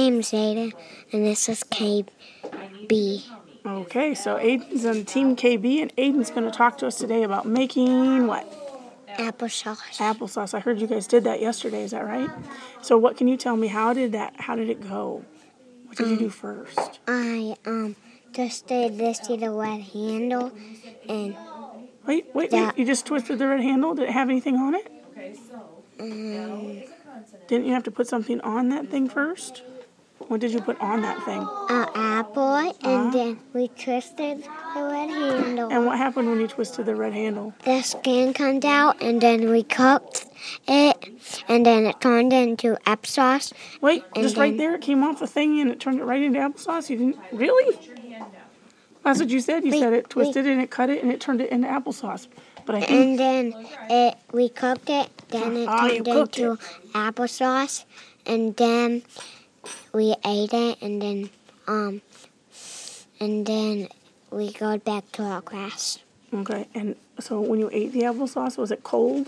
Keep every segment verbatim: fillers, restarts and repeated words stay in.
name's Aiden, and this is K B. Okay, so Aiden's on Team K B, and Aiden's going to talk to us today about making what? Applesauce. Applesauce. I heard you guys did that yesterday. Is that right? So what can you tell me? How did that? How did it go? What did um, you do first? I um twisted this to the red handle, and wait, wait, wait! You just twisted the red handle. Did it have anything on it? Um, Didn't you have to put something on that thing first? What did you put on that thing? An apple, and uh, then we twisted the red handle. And what happened when you twisted the red handle? The skin comes out, and then we cooked it, and then it turned into applesauce. Wait, just right there, it came off the thing, and it turned it right into applesauce? You didn't, really? That's what you said? You we, said it twisted we, it, and it cut it, and it turned it into applesauce. But I think... And then it, we cooked it, then it oh, turned into it. applesauce, and then we ate it, and then um, and then we go back to our class. Okay, and so when you ate the applesauce, was it cold?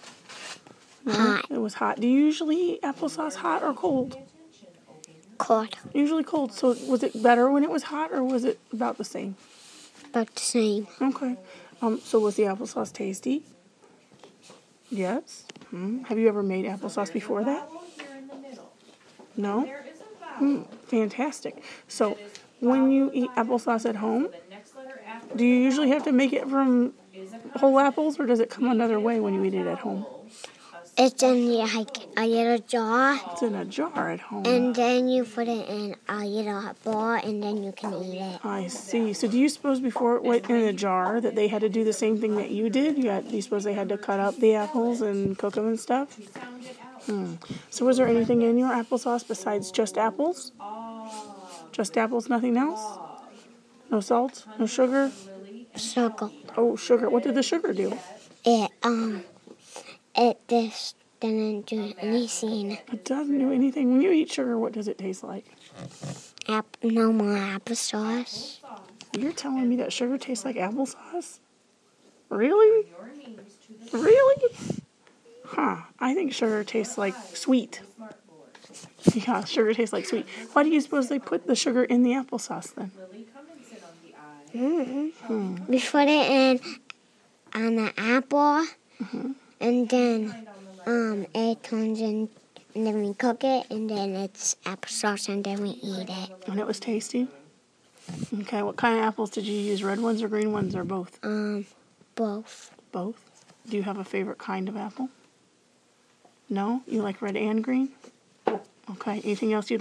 No, hot. It was hot. Do you usually eat applesauce hot or cold? Cold. Usually cold. So was it better when it was hot, or was it about the same? About the same. Okay. Um. So was the applesauce tasty? Yes. Hmm. Have you ever made applesauce before that? No? Hmm. Fantastic. So when you eat applesauce at home, do you usually have to make it from whole apples, or does it come another way when you eat it at home? It's in like a little jar. It's in a jar at home. And then you put it in a little bowl, and then you can eat it. I see. So do you suppose before it went in a jar that they had to do the same thing that you did? You, had, you suppose they had to cut up the apples and cook them and stuff? Hmm. So was there anything in your applesauce besides just apples? Just apples, nothing else? No salt? No sugar? Sugar. Oh, sugar. What did the sugar do? It, um... It just doesn't do anything. It doesn't do anything. When you eat sugar, what does it taste like? App- no more applesauce. You're telling me that sugar tastes like applesauce? Really? Really? Huh. I think sugar tastes like sweet. Yeah, sugar tastes like sweet. Why do you suppose they put the sugar in the applesauce then? Mm-hmm. Hmm. We put it in on the apple. Mm-hmm. And then um, it turns in, and then we cook it, and then it's applesauce, and then we eat it. And it was tasty? Okay, what kind of apples did you use? Red ones or green ones, or both? Um, both. Both? Do you have a favorite kind of apple? No? You like red and green? Okay, anything else you'd like?